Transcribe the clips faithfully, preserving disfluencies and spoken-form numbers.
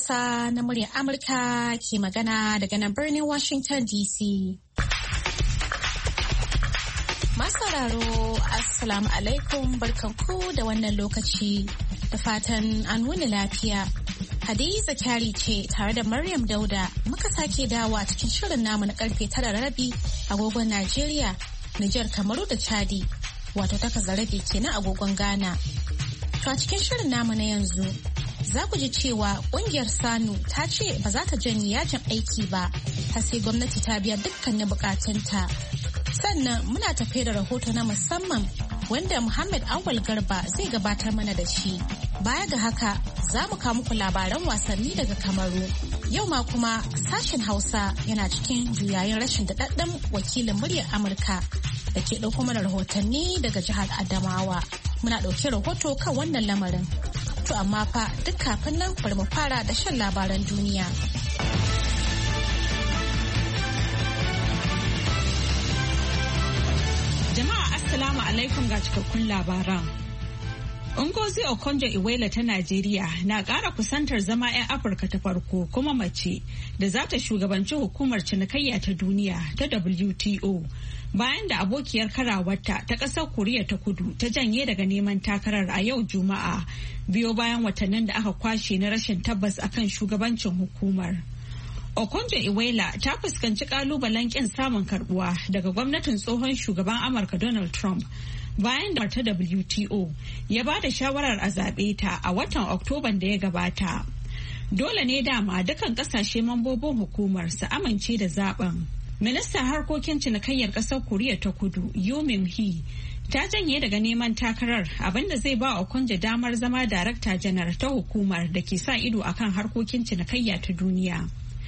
Hausa na muryar Amurka ke magana daga nan birnin Washington D C. Masauraro, Assalamu alaikum, barkanku da wannan lokaci da fatan an wuni lafiya. Hadiza Kyari ce tare da Maryam Dauda muka sake dawa cikin shirin namu na karfe tara da rabi agogon Najeriya, Nijar, Kamaru da Chadi, wato takwas da rabi kenan agogon Ghana. To a cikin shirin namu na yanzu za ku ji cewa kungiyar Sanu ta ce ba za ta janye yajin aiki ba har sai gwamnati ta biya dukkanin bukatunta. Sannan muna tafe da rahoto na musamman wanda Muhammad Awal Garba zai gabatar mana da shi. Baya ga haka za mu kawo muku labaran wasanni daga Kamaru. Yau ma kuma sashen Hausa yana cikin juyayin rashin daɗaɗɗen wakilin muryar Amurka da ke ɗauko mana rahotanni daga jihar Adamawa. Muna ɗauke rahoto kan wannan lamarin. To amma fa duk kafin nan bari mu fara da shan labaran duniya. Jama'a Assalamu alaikum ga cikakkun labaran. Ngozi Okonjo-Iweala ta Najeriya na ƙara kusantar zama 'yan Afirka ta farko kuma mace da za ta shugabanci hukumar cinikayya ta duniya ta W T O bayan da abokiyar karawarta ta ƙasar Koriya ta Kudu ta janye daga neman takarar a yau Juma'a biyo bayan watannin da aka kwashe na rashin tabbas akan shugabancin hukumar. Okonjo-Iweala ta fuskanci kalubalen kin samun karbuwa daga gwamnatin tsohon shugaban Amurka Donald Trump bayan da ta W T O ya ba da shawarar a zaɓe ta a watan Oktoban da ya gabata. Dole ne dama dukan ƙasashe mambobin hukumar su amince da zaben. Ministan harkokin cinikayyar ƙasar Koriya ta Kudu, Yoo Min-hee, ta janye daga neman takarar abinda zai ba Okonjo damar zama darakta janar ta hukumar da ke sa ido akan harkokin cinikayya ta duniya.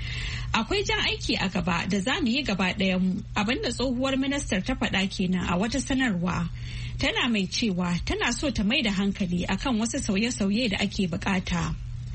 Akwai jan aiki a gaba da za mu yi gaba ɗayanmu, abinda tsohuwar ministar ta faɗa kenan a wata sanarwa. Tana mai cewa tana so ta mai da hankali akan wasu sauye-sauye da ake bukata.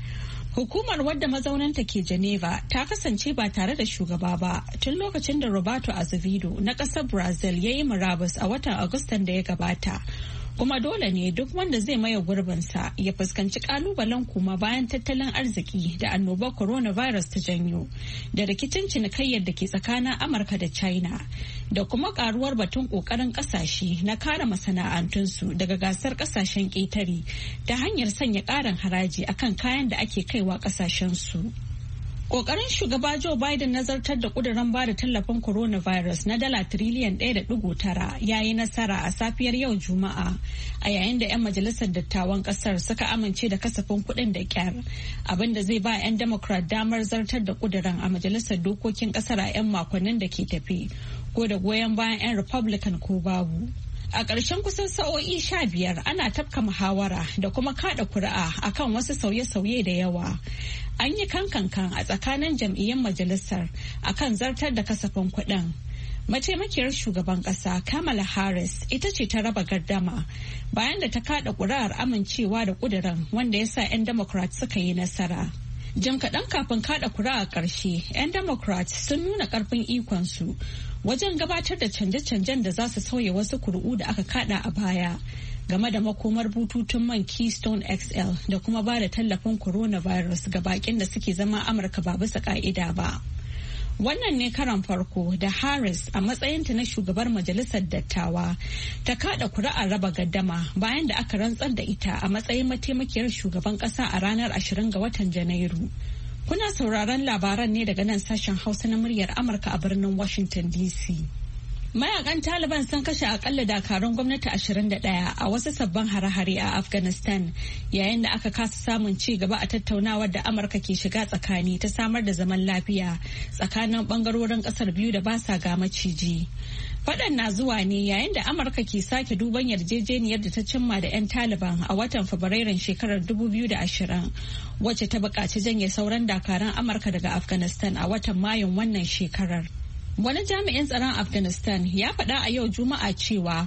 Hukumar wadda mazaunanta ke Geneva ta kasance ba tare da shugaba ba tun lokacin da Roberto Azevedo na ƙasar Brazil ya yi murabus a watan Agustan da ya gabata. Kuma dole ne duk wanda zai maye gurbinsa ya fuskanci kalubalen kuma bayan tattalin arziki da annobar coronavirus ta janyo da rikicin cinikayyar da ke tsakanin Amurka da China da kuma karuwar batun kokarin kasashe na kare masana'antunsu daga gasar kasashen ƙetare ta hanyar sanya ƙarin haraji akan kayan da ake kaiwa kasashensu. Ƙoƙarin shugaba Joe Biden nazartar da ƙudurin ba da tallafin coronavirus na dala tiriliyan ɗaya da ɗigo tara ya yi nasara a safiyar yau Juma'a a yayin da 'yan majalisar dattawan ƙasar suka amince da kasafin kuɗin da ƙyar abinda zai ba 'yan Democrat damar zartar da ƙudurin a majalisar dokokin ƙasar a 'yan makonnin da ke tafi ko da goyon bayan 'yan Republican ko babu. A ƙarshen kusan sa'o'i sha biyar ana tafka muhawara da kuma kada kuri'a akan wasu sauye-sauye da yawa. An yi kankankan a tsakanin jam'iyyun majalisar akan zartar da kasafin kuɗin. Mataimakiyar shugaban ƙasa Kamala Harris ita ce ta raba gardama bayan da ta kada kuri'ar amincewa da ƙudurin wanda ya sa 'yan Democrats suka yi nasara. Jim kaɗan kafin kada kuri'a ƙarshe, 'yan Democrats sun nuna ƙarfin ikonsu wajen gabatar da canje-canjen da za su sauya wasu kuri'u da aka kada a baya game da makomar bututun man Keystone X L da kuma ba da tallafin coronavirus ga bakin da suke zama Amurka ba bisa ka'ida ba. Wannan ne karan farko da Harris a matsayinta na shugabar majalisar dattawa ta kada kuri'ar raba gaddama bayan da aka rantsar da ita a matsayin mataimakiyar shugaban kasa a ranar ashirin ga watan Janairu. Kuna sauraron labaran ne daga nan sashen Hausa na muryar Amurka a birnin Washington D C. Mayakan Taliban sun kashe akalla dakarun gwamnati ashirin da ɗaya a wasu sabbin hare-hare a Afghanistan yayin da aka kasa samun ci gaba a tattaunawar da Amurka ke shiga tsakani ta samar da zaman lafiya tsakanin bangarorin kasar biyu da ba sa ga maciji. Faɗan na zuwa ne yayin da Amurka ke sake duban yarjejeniyar da ta cimma da 'yan Taliban a watan Fabrairun shekarar dubu biyu da ashirin wacce ta buƙaci janye sauran dakaran Amurka daga Afghanistan a watan Mayun wannan shekarar. Wani jami'in tsaron Afghanistan ya faɗa a yau Juma'a cewa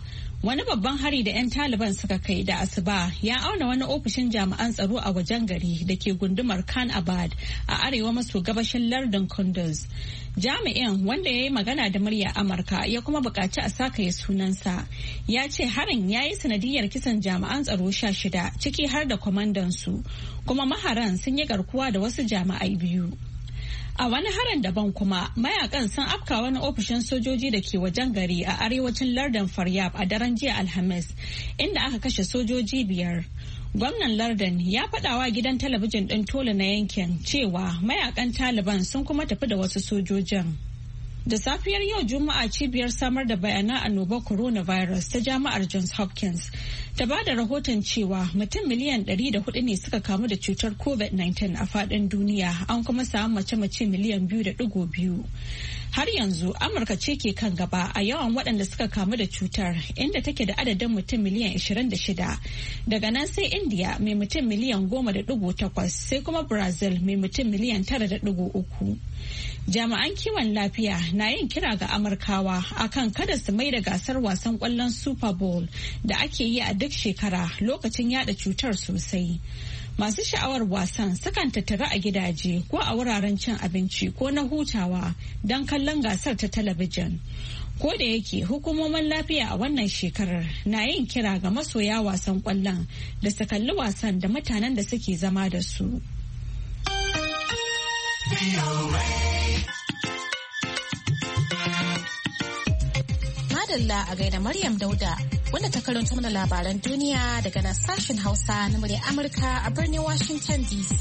Wani babban hari da 'yan Taliban suka kai da asuba ya auna wani ofishin jami'an tsaro a wajen gari da ke gundumar Khan Abad a arewa maso gabashin lardin Kunduz. Jami'in wanda ya yi magana da murya Amurka ya kuma buƙaci a sakaye sunansa. Ya ce harin ya yi sanadiyar kisan jami'an tsaro sha shida ciki har da kwamandansu, kuma maharan sun yi garkuwa da wasu jami'ai biyu. A wani harin daban kuma mayakan sun afka wani ofishin sojoji da ke wajen gari a arewacin lardin Faryab a daren jiya Alhamis, inda aka kashe sojoji biyar. Gwamnan lardin ya faɗawa gidan talabijin ɗin Tolo na yankin cewa mayakan Taliban sun kuma tafi da wasu sojojin. Da safiyar yau Juma'a cibiyar samar da bayanan annobar coronavirus ta jami'ar Johns Hopkins ta ba da rahoton cewa mutum miliyan ɗari da hudu ne suka kamu da cutar covid nineteen a faɗin duniya, an kuma samu mace-mace miliyan biyu da ɗigo biyu. Har yanzu Amurka ce ke kan gaba a yawan waɗanda suka kamu da cutar, inda take da adadin mutum miliyan ashirin da shida. Daga nan sai India mai mutum miliyan goma da ɗigo takwas, sai kuma Brazil mai mutum miliyan tara da ɗigo uku. Jami'an kiwon lafiya na yin kira ga Amurkawa akan kada su mai da gasar wasan ƙwallon Super Bowl da ake yi a duk shekara lokacin yada cutar sosai. Masu sha'awar wasan sukan tattara a gidaje ko a wuraren cin abinci ko na hutawa don kallon gasar ta talabijin. Ko da yake hukumomin lafiya a wannan shekarar na yin kira ga masoya wasan ƙwallon da su kalli wasan da mutanen da suke zama da su. Madalla a gaida Maryam Dauda wanda ta karanta mana labaran duniya daga nan sashen Hausa na muryar Amurka a birnin Washington D C.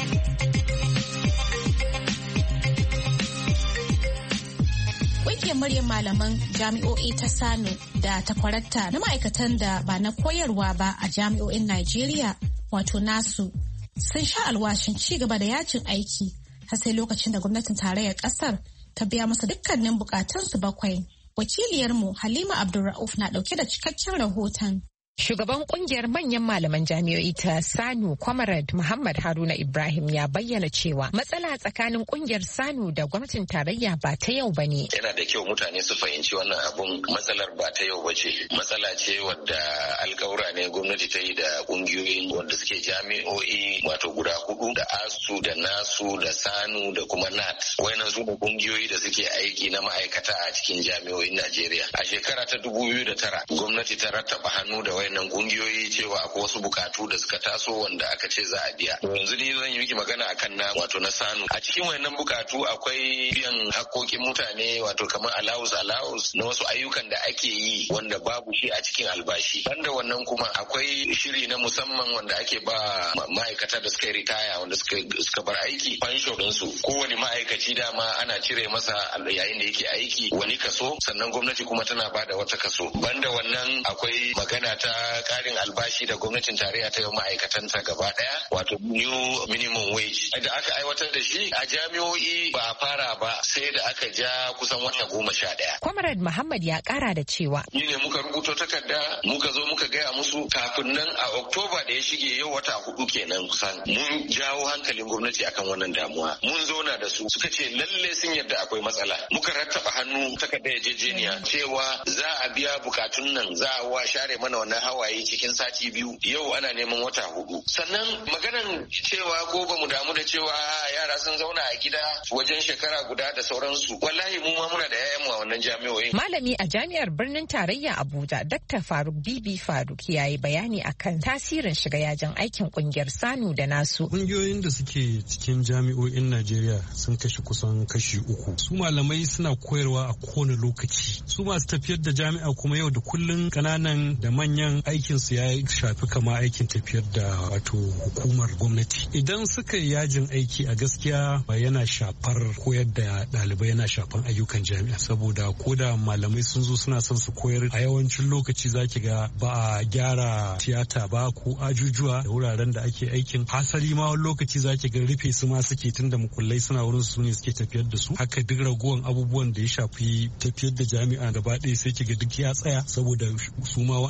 Ƙungiyar muryar malaman jami'o'i ta Sano da takwararta na ma'aikatan da ba na koyarwa ba a jami'o'in Najeriya wato nasu sun sha alwashin ci gaba da yajin aiki har sai lokacin da gwamnatin tarayyar ƙasar ta biya masa dukkanin bukatunsu bakwai. Wakiliyarmu Halima Abdulra'uf na ɗauke da cikakken rahoton. Shugaban kungiyar manyan malaman jami'o'i ta Sanu Comrade Muhammad Haruna Ibrahim ya bayyana cewa matsala tsakanin kungiyar Sanu da gwamnatin tarayya ba ta yau bane. Yana da kyau mutane su fahimci wannan abun matsalar ba ta yau bace. Matsala ce wadda alkawura ne gwamnati ta yi da kungiyoyin wanda suke jami'o'i wato guda hudu da ASU da NASU da Sanu da kuma N A T. Wayannan su ne kungiyoyi da suke aiki na ma'aikata a cikin jami'o'in Najeriya. A shekara ta dubu biyu da tara gwamnati ta rattaba hannu da wayannan kungiyoyi cewa akwai wasu bukatu da suka taso wanda aka ce za a biya. To yanzu ni zan yi miki magana akan na wato na Sanu. A cikin wayannan bukatu akwai biyan hakkokin mutane wato kamar allowance allowance na wasu ayyukan da ake yi wanda babu shi a cikin albashi. Banda wannan kuma akwai shiri na musamman wanda ake ba ma'aikata da suka yi ritaya wanda suka suka bar aiki pension din su. Kowane ma'aikaci dama ana cire masa yayin da yake aiki wani kaso sannan gwamnati kuma tana bada wata kaso. Banda wannan akwai magana ta karin albashi da gwamnatin tarayya ta yi ma'aikatanta gaba daya wato new minimum wage da aka aiwatar da shi a jami'o'i ba a fara ba sai da aka ja kusan wata goma sha daya. Comrade Muhammad ya kara da cewa ni ne muka rubuto takarda muka zo muka gaya musu kafin nan a Oktoba da ya shige yau wata hudu kenan kusan mun jawo hankalin gwamnati akan wannan damuwa mun zauna da su suka ce lalle sun yadda akwai matsala muka rattaba hannu takarda yarjejeniya cewa za a biya bukatun nan za a wa share mana wannan hawaye cikin sati biyu yau ana neman wata hudu sannan maganan cewa ko ba mu damu da cewa yara sun zauna a gida wajen shekara guda da sauransu wallahi mu ma muna da yayan mu a wannan jami'o'in. Malami a jami'ar birnin tarayya Abuja Dakta Faruk Bibi Faruk yayi bayani akan tasirin shiga yajin aikin kungiyar Sanu da nasu. Kungiyoyin da suke cikin jami'o'in Najeriya sun kashe kusan kashi uku. Su malamai suna koyarwa a kowane lokaci. Su masu tafiyar da jami'a kuma yau da kullun kananan da manyan aikinsu ya shafi kama aikin tafiyar da wato hukumar gwamnati. Idan suka yi yajin aiki a gaskiya ba yana shafar koyar da ɗalibai yana shafan ayyukan jami'a saboda ko da malamai sun zo suna son su koyar a yawancin lokaci zaki ga ba a gyara tiyata ba ko ajujuwa da wuraren da ake aikin hasali ma wani lokaci zaki ga rufe su ma suke tun da mukullai suna wurin su ne suke tafiyar da su haka duk raguwan abubuwan da ya shafi tafiyar da jami'a gaba ɗaya sai ki ga duk ya tsaya saboda su ma wa'ancan sun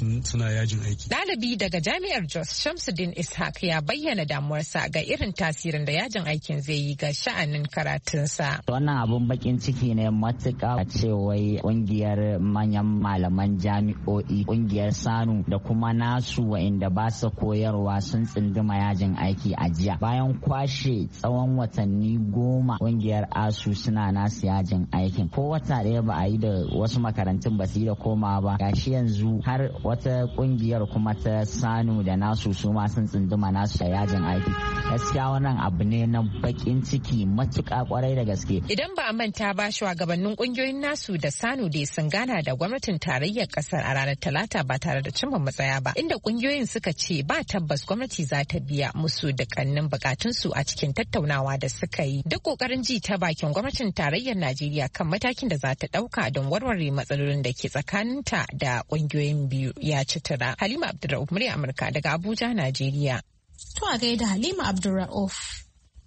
suna yajin aiki. Ɗalibi daga jami'ar Jos Shamsuddin Ishaq ya bayyana damuwarsa ga irin tasirin da yajin aikin zai yi ga sha'anin karatunsa. Wannan abun bakin ciki ne matuƙa a ce wai ƙungiyar manyan malaman jami'o'i ƙungiyar Sanu da kuma nasu wa'inda ba su koyarwa sun tsinduma yajin aiki a jiya. Bayan kwashe tsawon watanni goma ƙungiyar ASU suna nasu yajin aikin. Ko wata ɗaya ba a yi da wasu makarantun ba su yi da komawa ba. Gashi yanzu har wata ƙungiyar kuma ta Sanu da nasu su ma sun tsinduma nasu da yajin aiki. Gaskiya wannan abu ne na bakin ciki matuƙa kwarai da gaske. Idan ba a manta ba shugabannin ƙungiyoyin nasu da Sanu dai sun gana da gwamnatin tarayyar ƙasar a ranar Talata ba tare da cimma matsaya ba, inda ƙungiyoyin suka ce ba tabbas gwamnati za ta biya musu dukkanin bukatunsu a cikin tattaunawa da suka yi. Duk ƙoƙarin ji ta bakin gwamnatin tarayyar Najeriya kan matakin da za ta ɗauka don warware matsalolin da ke tsakaninta da ƙungiyoyin biyu ya ci tura. Halima Abdulrauf, murya Amurka daga Abuja, Najeriya. To a gaida Halima Abdulrauf.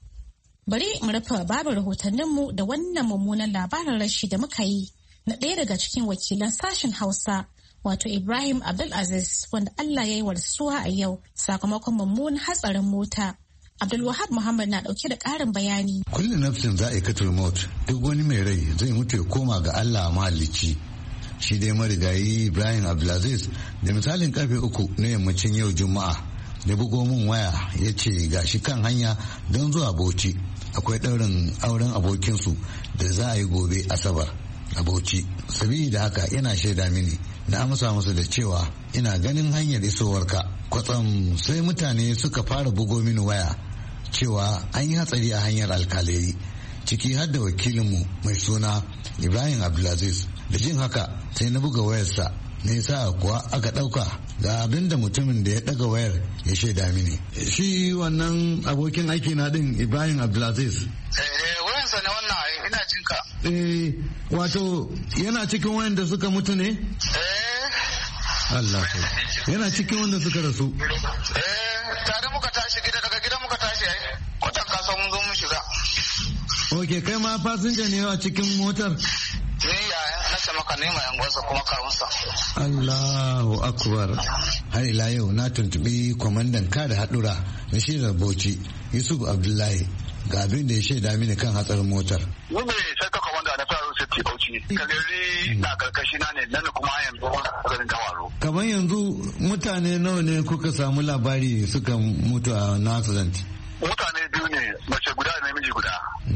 Bari mu rufe babu rahotanninmu da wannan mummunan labarin rashi da muka yi na ɗaya daga cikin wakilan sashen Hausa wato Ibrahim Abdulaziz wanda Allah ya yi warsuwa a yau sakamakon mummunan hatsarin mota. Abdulwahab Muhammad na ɗauke da ƙarin bayani. Kullu nafsin za'iqatul maut, duk wani mai rai zai mutu ya koma ga Allah mahalicci. Shi dai marigayi Ibrahim Abdulaziz da misalin karfe uku na yammacin yau Juma'a da bugo min waya ya ce gashi kan hanya don zuwa Bauchi. Akwai ɗaurin auren abokinsu da za a yi gobe Asabar a Bauchi. Sabida haka yana shaida mini na amsa musu da cewa ina ganin hanyar isowarka. Kwatsam sai mutane suka fara bugo mini waya cewa an yi hatsari a hanyar alkaleri ciki har da wakilinmu mai suna Ibrahim Abdulaziz. Da jin haka sai na buga wayarsa ne sa kuwa aka ɗauka ga abin da mutumin da ya ɗaga wayar ya shaida mini. Shi wannan abokin aiki na ɗin Ibrahim Abdulaziz. Eh wayansa ne wannan ina jin ka. Eh wato yana cikin wayanda suka mutu ne? Eh. Allah yana cikin wanda suka rasu. Eh tare muka tashi gida daga gida muka tashi ai. Kwatan kasuwa mun zo mun shiga. Ok kai ma fasinja ne a cikin motar? Ni yaya na ce maka nema yan gwansa kuma kawunsa. Allahu akbar. Har ila yau na tuntubi kwamandan kada haɗura na shirar Bauchi Yusuf Abdullahi ga abin da ya shaida mini kan hatsarin motar. Ni ne sai ka kwamanda na fara sai Bauchi. Kaleri na karkashi na ne nan kuma yanzu garin Gawaro. Kamar yanzu mutane nawa ne kuka samu labari suka mutu a na accident? Mutane biyu ne mace guda da namiji guda.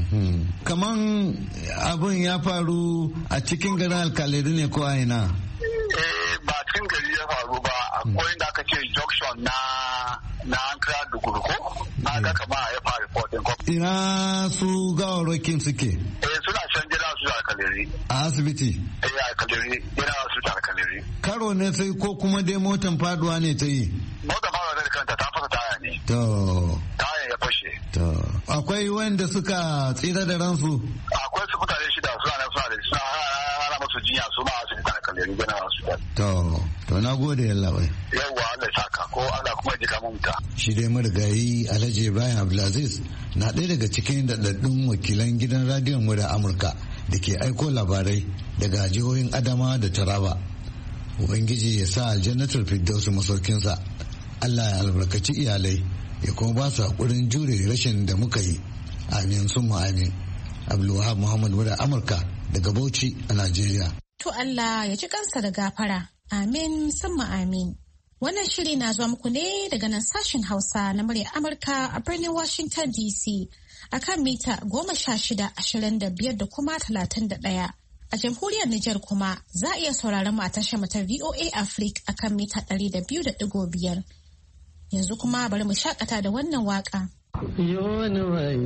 Kaman abin ya faru a cikin garin alkalari ne ko a ina? Eh ba cikin gari ya faru ba akwai da aka ce junction na na Ankara da Gurko na ga kama ya fara reporting ko. Ina su gawarwakin suke? Eh suna can gida su da alkalari. A asibiti? Eh alkalari gida su da alkalari. Karo ne sai ko kuma dai motan faduwa ne ta yi? Motan faduwa da kanta ta fasa taya ne. To. Taya ya fashe. To. Akwai wanda suka tsira da ransu? Akwai su mutane shida suna nan suna da suna hana musu jinya su ma su da alkalari gina su da. To. To na gode yalla bai. Yawwa Allah ya saka ko Allah kuma ya jika mun ta. Shi dai marigayi Alhaji Ibrahim Abdulaziz na ɗaya daga cikin daɗaɗɗun wakilan gidan radiyon mu da Amurka da ke aiko labarai daga jihohin Adama da Taraba. Ubangiji ya sa aljannatul firdausu masaukinsa. Allah ya albarkaci iyalai ya kuma ba su haƙurin jure rashin da muka yi. Amin summa amin. Abdulwahab Muhammad da Amurka daga Bauchi a Najeriya. To Allah ya ji kansa da gafara. Amin summa amin. Wannan shiri na zuwa muku ne daga nan sashen Hausa na murya Amurka a birnin Washington D C a kan mita goma sha shida ashirin da biyar da kuma talatin da ɗaya. A jamhuriyar Nijar kuma za a iya sauraron mu a tashar mu ta V O A Africa a kan mita ɗari da biyu da ɗigo biyar. Yanzu kuma bari mu shakata da wannan waka. Yoni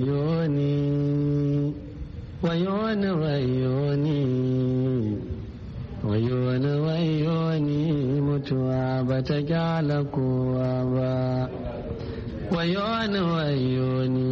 wayoni, wayoni wayoni, wayoni wayoni mutuwa bata kyala kowa ba. Wayoni wayoni,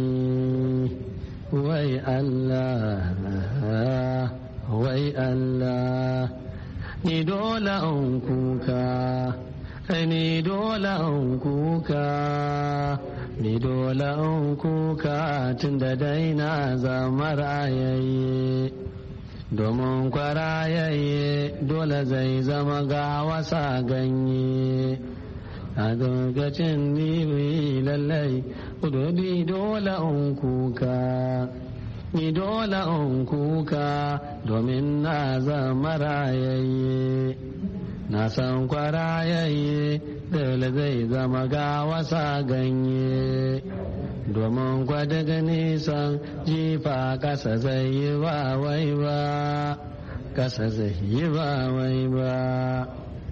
wai Allah, wai Allah, ni dole an kuka. Ni dole an kuka, ni dole an kuka tun da daina zama rayaye. domin kwarayayye dole zai zama ga wasa ganye. A lokacin ni lallai udodi dole in kuka, ni dole in kuka domin na zama rayayye. Na san kwarayayye dole zai zama ga wasa ganye, domin kwadaga nisan jifa kasa zai yi ba wai ba, kasa zai yi ba wai ba.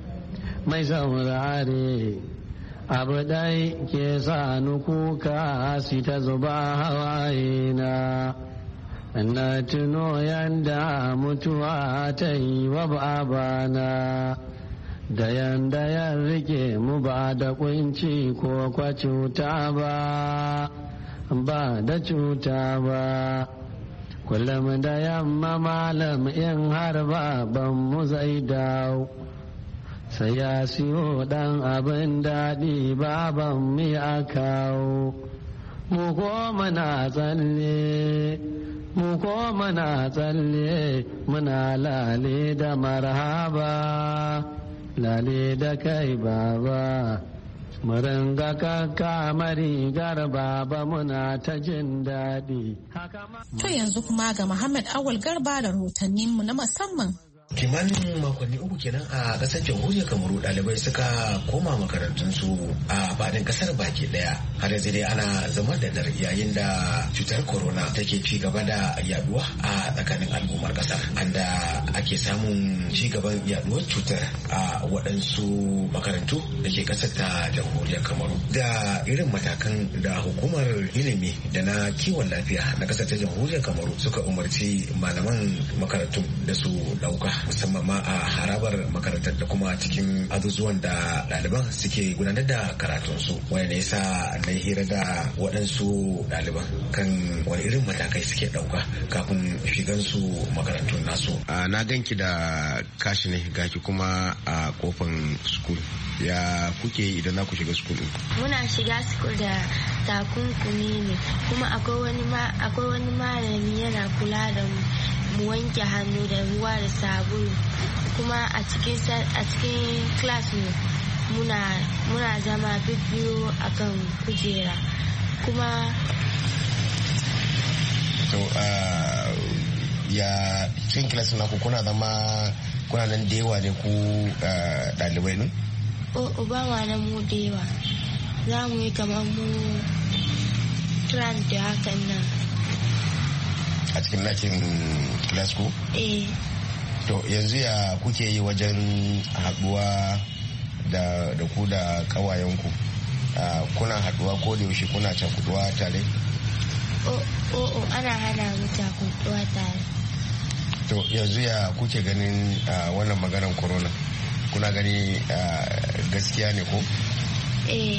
Mai saurare abu dai ke sa ni kuka si ta zuba hawaye na, na tuno yanda mutuwa ta yi wa babana, da yanda ya rike mu ba da kunci ko kwa cuta ba, ba da cuta ba. Kullum da yamma malam in har baban mu zai dawo, sai ya siyo dan abin daɗi baban mi a kawo. Mu ko muna tsalle, mu ko muna tsalle, muna lale da marhaba, lale da kai baba. Mu ringa kakka rigar baba muna ta jin daɗi. To yanzu kuma ga Muhammad Awal Garba da rahotanninmu na musamman. Kimanin makonni uku kenan a kasar jamhuriyar Kamaru ɗalibai suka koma makarantunsu a faɗin kasar baki ɗaya. Har yanzu dai ana zama da dar yayin da cutar corona take ci gaba da yaduwa a tsakanin al'ummar kasar, anda ake samun ci gaban yaduwar cutar a waɗansu makarantu da ke kasar ta jamhuriyar Kamaru. Da irin matakan da hukumar ilimi da na kiwon lafiya na kasar ta jamhuriyar Kamaru suka umarci malaman makarantun da su ɗauka, musamman ma a harabar makarantar da kuma cikin azuzuwan da ɗaliban suke gudanar da karatunsu. Wani ne yasa na hira da waɗansu ɗaliban kan wani irin matakai suke ɗauka kafin shigansu makarantun nasu. Na ganki da kashi ne gaki kuma a kofan skul. Ya kuke yi idan za ku shiga skul? Muna shiga skul da takunkumi ne, kuma akwai wani akwai wani malami yana kula da mu mu wanke hannu da ruwa da sabulu, kuma a cikin a cikin class mu muna muna zama bibbiyo akan kujera kuma to uh, ya cikin class na ku kuna zama kuna nan da yawa ne ku ɗalibai ne? o ba ma nan mu da yawa, za mu yi kamar mu tran da hakan nan a cikin ɗakin class ko? Eh. To yanzu ya kuke yi wajen haɗuwa da da ku da ƙawayenku? Kuna haɗuwa ko da yaushe kuna cakuɗuwa tare? O o ana hana mu cakuɗuwa tare. To yanzu ya kuke ganin wannan maganar corona? Kuna gani gaskiya ne ko? Eh.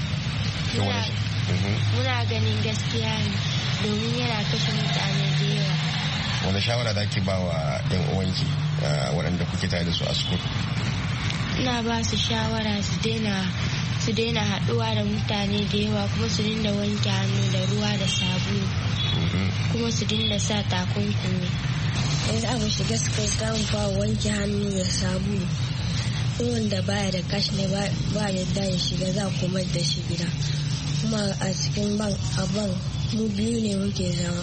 Muna ganin gaskiya ne, domin yana kashe mutane da yawa. Wani shawara za ki ba wa yan uwanki waɗanda kuke tare da su a sukul? Ina ba su shawara su daina su daina haɗuwa da mutane da yawa, kuma su dinga wanke hannu da ruwa da sabulu, kuma su dinga sa takunkumi. Yanzu abu shiga sukul za mu fara wanke hannu da sabulu. Wanda baya da kashi ne ba yadda ya shiga, za kuma da shi gida. Kuma a cikin ban a ban mu biyu ne muke zama.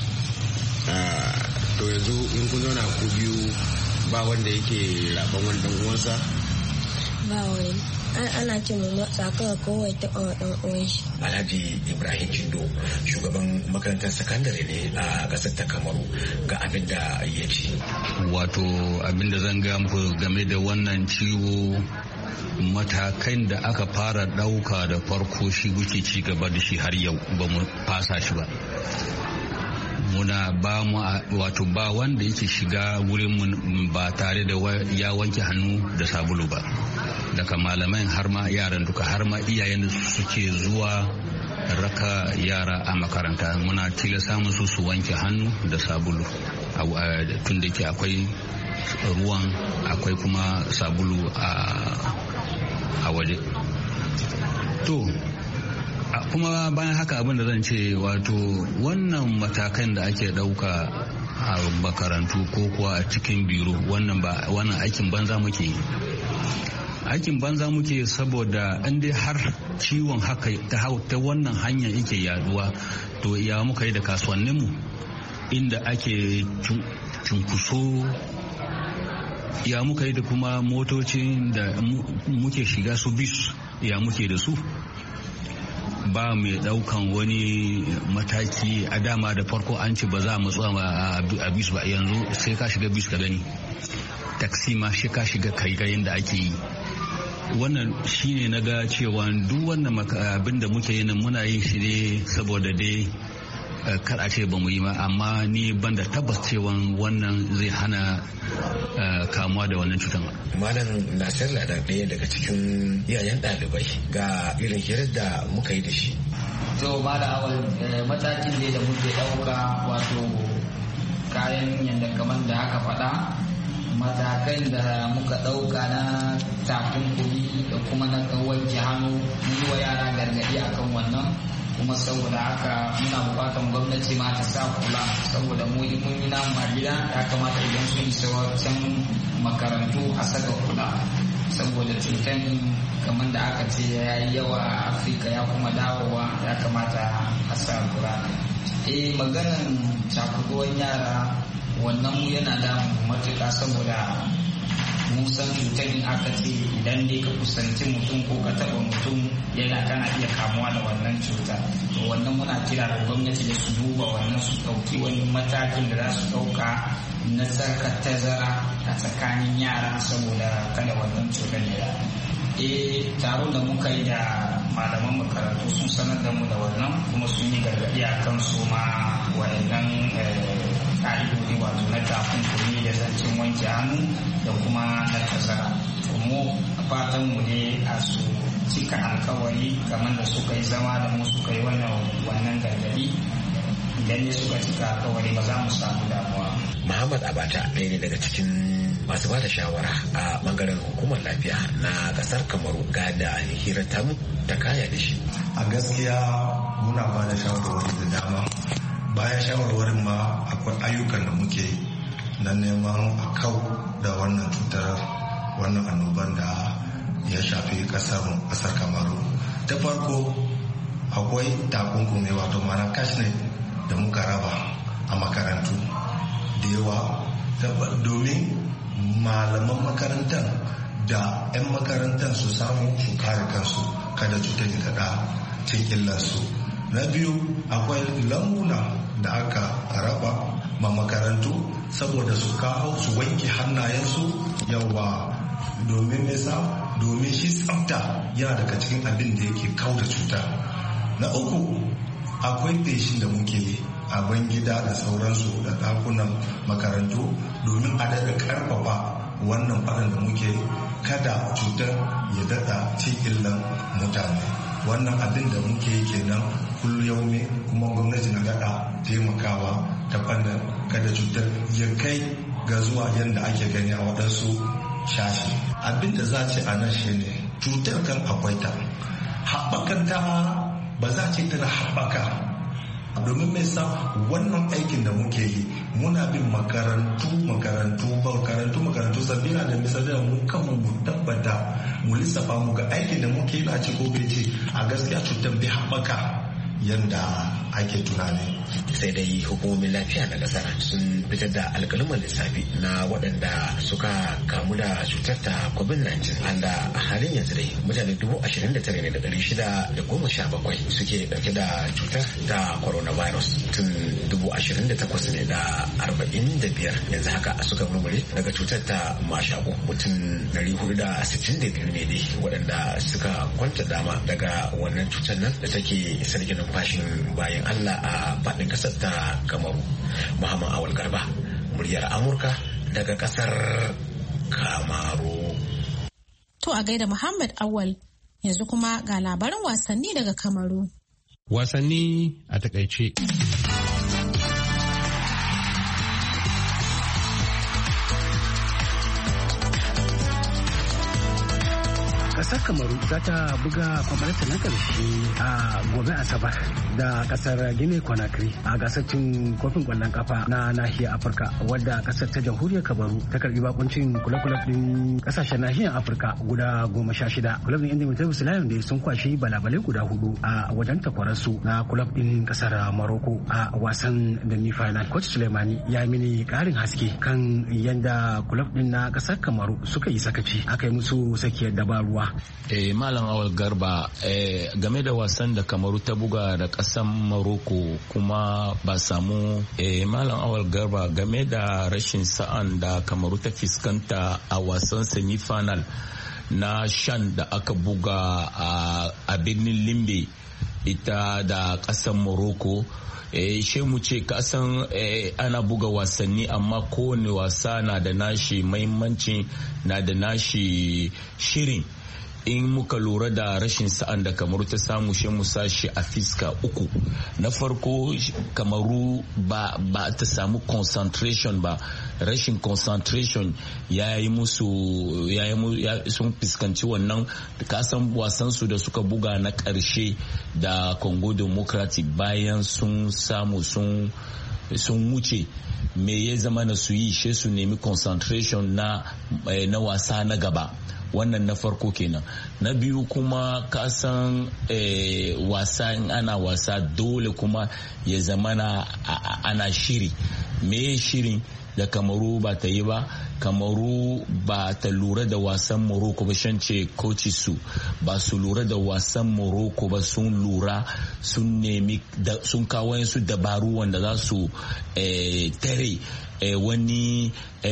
To yanzu in kun zauna ku biyu ba wanda yake raban wani dan uwansa? Ba wani. Ana ce mu matsa kawai kowai taɓa ɗan uwan shi. Alhaji Ibrahim Chindo, shugaban makarantar sakandare ne a ƙasar ta Kamaru, ga abin da ya ce. Wato abin da zan gaya muku game da wannan ciwo, matakan da aka fara ɗauka da farko shi muke ci gaba da shi har yau, ba mu fasa shi ba. Muna ba mu wato ba wanda yake shiga wurin mu ba tare da ya wanke hannu da sabulu ba, daga malamai har ma yaran duka, har ma iyayen da suke zuwa raka yara a makaranta muna tilasta musu su wanke hannu da sabulu, tun da ke akwai ruwan akwai kuma sabulu a waje. To kuma bayan haka abin da zan ce, wato wannan matakan da ake ɗauka a makarantu ko kuwa a cikin biro, wannan ba wannan aikin banza muke yi. Aikin banza muke saboda in dai har ciwon haka ta wannan hanya yake yaduwa, to ya muka yi da kasuwanninmu inda ake cunkuso, ya muka yi da kuma motocin da muke shiga su bis, ya muke da su. Ba mai daukan wani mataki. A dama da farko an ce ba za mu tsama a bis ba, yanzu sai ka shiga bis ka gani. Taksi ma shi ka shiga kai ga yadda ake yi. Wannan shine na ga cewa duk wannan abin da muke yin muna yin shi ne saboda dai kar a ce ba mu yi ma, amma ni ban da tabbas cewa wannan zai hana kamuwa da wannan cutar. Malam Nasir Ladan ɗaya daga cikin iyayen ɗalibai ga irin hirar da muka yi da shi. To Malam Awal, matakin da muke ɗauka wato kayan yadda kamar da aka faɗa, matakan da muka ɗauka na takunkumi da kuma na wanke hannu, mun yi wa yara gargaɗi akan wannan, kuma saboda haka muna bukatan gwamnati ma ta sa kula, saboda mu mun yi namu a gida, ya kamata idan sun isa wancan makarantu a saka kula, saboda cutar kamar da aka ce ya yi yawa a Afirka ya kuma dawowa, ya kamata a sa kula. Eh, maganan cakuduwan yara wannan mu yana damu matuƙa, saboda mun san cutar in aka ce idan dai ka kusanci mutum ko ka taɓa mutum yana kana iya kamuwa da wannan cuta. To wannan muna kira da gwamnati da su duba wannan, su ɗauki wani matakin da za su ɗauka na tsarka tazara a tsakanin yara saboda kada wannan cutar ya yaɗu. Eh, taron da muka yi da malaman makarantu sun sanar da mu da wannan, kuma sun yi gargaɗi a kan su ma waɗannan ƙa'idodi wato na takunkumi da zancen wanke hannu da kuma na tazara. Mu fatan mu ne a su cika alkawari kamar da suka yi zama da mu suka yi wannan gargaɗi. Idan ne suka cika alkawari ba za mu samu damuwa. Muhammad Abata ɗaya ne daga cikin masu ba da shawara a bangaren hukumar lafiya na kasar Kamaru ga da hirar tamu ta kaya da shi. A gaskiya muna ba da shawarwari da dama. Bayan shawarwarin ma akwai ayyukan da muke na neman a kau da wannan cutar, wannan annoban da ya shafi kasar kasar Kamaru. Ta farko akwai takunkumi wato mana cash ne da muka raba a makarantu da yawa, domin malaman makarantar da 'yan makarantar su samu su kare kansu kada cutar ta da cin illarsu. Na biyu akwai lambuna da aka raba ma makarantu saboda su kawo su wanke hannayensu yawa, domin nesa domin shi tsafta yana daga cikin abin da yake kauda cuta. Na uku akwai feshin da muke yi a ban gida da sauransu da dakunan makarantu domin a daga karfafa wannan faɗin da muke kada cutar ya daɗa cikin mutane. Wannan abin da muke yi kenan kullum ne, kuma gwamnati na daɗa taimakawa ta fannin kada cutar ya kai ga zuwa yadda ake gani a waɗansu shashi. Abin da za ce a nan shi ne cutar kan akwai ta, haɓakanta ba za ce tana haɓaka, domin mai sa wannan aikin da muke yi muna bin makarantu makarantu makarantu makarantu sabila da misali mu kanmu mu tabbata mu lissafa mu ga aikin da muke yi na ci ko bai ce a gaskiya cutar bai haɓaka yanda ake tunani. Sai dai hukumomin lafiya na kasar sun fitar da alƙaluman lissafi na waɗanda suka kamu da cutar ta covid nineteen, anda a halin yanzu dai mutane dubu ashirin da tara ne da ɗari shida da goma sha bakwai suke ɗauke da cutar ta coronavirus, tun dubu ashirin da takwas ne da arba'in da biyar yanzu haka suka murmure daga cutar ta mashaƙo. Mutum ɗari hudu da sittin da biyu ne dai waɗanda suka kwanta dama daga wannan cutar nan da take sarki numfashin bayan Allah a faɗin ƙasar ta Kamaru. Muhammad Awal Garba, muryar Amurka daga ƙasar Kamaru. To a gaida Muhammad Awal, yanzu kuma ga labaran wasanni daga Kamaru. Wasanni a takaice. Kasar Kamaru za ta buga kwamfalata na karshe a gobe Asabar da kasar Guinea Conakry a gasar cin kofin kwallon kafa na nahiyar Afirka, wadda kasar ta jamhuriyar Kamaru ta karbi bakuncin kula-kula din kasashen nahiyar Afirka guda goma sha shida. Kulab din Indomitable Lions da sun kwashi balabalai guda hudu a wajen takwararsu na kulab din kasar Morocco a wasan demi final. Coach Suleimani ya mini karin haske kan yadda kulab din na kasar Kamaru suka yi sakaci, aka yi musu sakiyar dabaruwa. Eh, Malam Awal Garba, eh, game da wasan da Kamaru ta buga da kasar Morocco kuma ba samu eh, Malam Awal Garba, game da rashin sa'an da Kamaru ta fuskanta a wasan semi final na shan da aka buga a birnin Limbe ita da kasar Morocco. Eh, she mu ce kasan eh, ana buga wasanni amma kowane wasa na da nashi mahimmanci, na da nashi shirin. In muka lura da rashin sa'an da Kamaru ta samu, she mu sashi a fiska uku. Na farko, Kamaru ba, ba ta samu concentration ba, rashin concentration ya yi musu ya yi sun fuskanci wannan. Kasan wasan su da suka buga na ƙarshe da Congo Democratic bayan sun samu sun sun wuce, me ya zama na su yi, she su nemi concentration na, eh, na wasa na gaba. Wannan na farko kenan. Na biyu kuma kasan eh, wasa in ana wasa dole kuma ya zamana ana shiri. Me shirin da Kamaru ba ta yi ba? Kamaru ba ta lura da wasan Morocco ba, shance coach su ba su lura da wasan Morocco ba, sun lura sun nemi sun kawo su dabaru wanda za su eh, tare eh, wani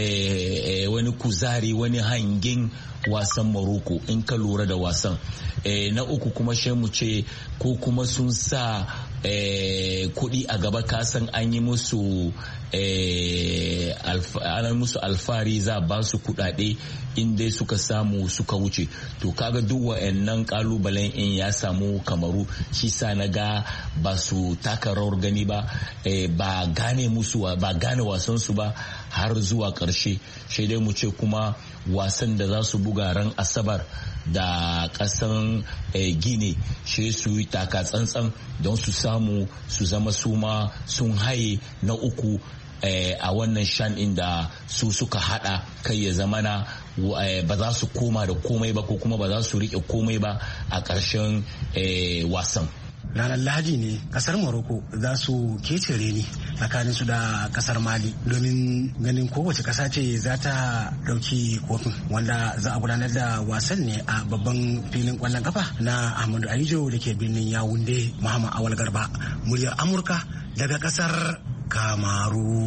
eh, wani kuzari, wani hangin wasan Morocco in ka lura da wasan. Eh, na uku kuma shi mu ce ko kuma sun sa eh, kuɗi a gaba, kasan an yi musu eh, an musu alfari za ba su kuɗaɗe in dai suka samu suka wuce. To kaga duk wa'annan kalubalen in ya samu Kamaru, shi sa na ga ba su taka rawar gani ba, eh, ba gane musu ba gane wasan su ba har zuwa ƙarshe. Sai dai mu ce kuma wasan da za su buga ran Asabar da kasan eh, Gine, shi su yi taka tsantsan don su samu su zama suma sun haye na uku eh, a wannan shan inda su suka hada kai ya zamana eh, ba za su koma da komai ba ko kuma ba za su rike komai ba a ƙarshen eh, wasan. Ranar Lahadi ne kasar Morocco za su kece reni tsakanin su da kasar Mali domin ganin kowace kasa ce za ta dauki kofin, wanda za a gudanar da wasan ne a babban filin kwallon kafa na Ahmadu Ahijo da ke birnin Yaounde. Muhammad Awal Garba, muryar Amurka daga kasar Kamaru.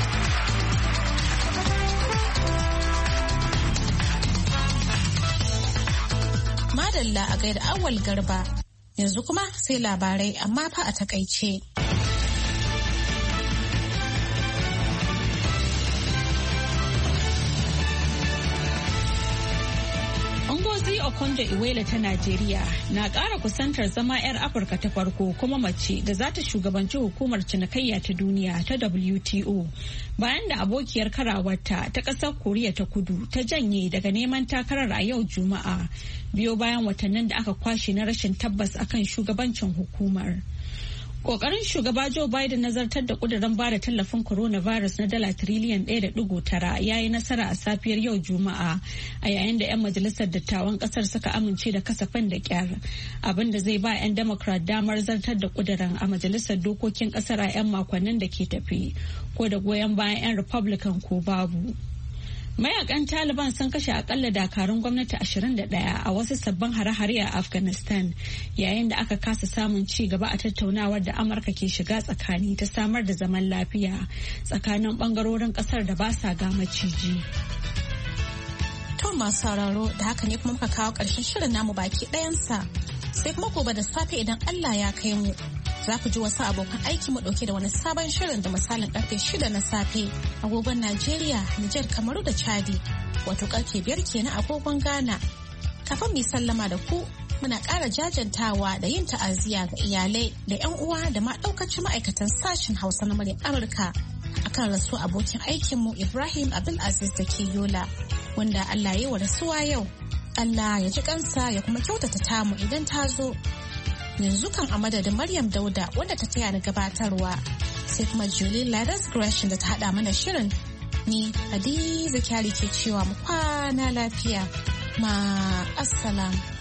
Madalla a gaida Awal Garba. Yanzu kuma sai labarai amma fa a takaice. Ngozi Okonjo-Iweala ta Najeriya na ƙara kusantar zama 'yar Afirka ta farko kuma mace da za ta shugabanci hukumar cinikayya ta duniya ta W T O bayan da abokiyar karawarta ta ƙasar Koriya ta Kudu ta janye daga neman takarar a yau Juma'a, biyo bayan watannin da aka kwashe na rashin tabbas akan shugabancin hukumar. Kokarin shugaba Joe Biden na zartar da kudirin bada tallafin coronavirus na dala tiriliyan ɗaya da ɗigo tara ya yi nasara a safiyar yau Juma'a, a yayin da 'yan majalisar dattawan kasar suka amince da kasafin da kyar, abin da zai ba 'yan Democrat damar zartar da kudirin a majalisar dokokin kasar a 'yan makonnin da ke tafi, ko da goyon bayan 'yan Republican ko babu. Mayakan Taliban sun kashe akalla dakarun gwamnati ashirin da ɗaya a wasu sabbin hare-hare a Afghanistan, yayin da aka kasa samun ci gaba a tattaunawar da Amurka ke shiga tsakani ta samar da zaman lafiya tsakanin bangarorin kasar da ba sa ga maciji. To masu sauraro, da haka ne kuma muka kawo ƙarshen shirin namu baki ɗayansa, sai kuma gobe da safe idan Allah ya kai mu. Za ku ji wasu abokan aiki mu dauke da wani sabon shirin da misalin karfe shida na safe agogon Najeriya, Nijar, Kamaru da Chadi, wato karfe biyar kenan agogon Ghana. Kafin mu sallama da ku, muna ƙara jajantawa da yin ta'aziyya ga iyalai da 'yan uwa da ma ɗaukacin ma'aikatan sashen Hausa na muryar Amurka akan rasu abokin aikinmu Ibrahim Abdulaziz da ke Yola, wanda Allah ya yi wa rasuwa yau. Allah ya ji kansa ya kuma kyautata tamu idan ta zo. Yanzu kan a madadin Maryam Dauda wanda ta taya ni gabatarwa sai kuma Julie Ladas Gresham da ta hada mana shirin. Ni Hadiza Kyari ke cewa mu kwana lafiya. Ma assalam.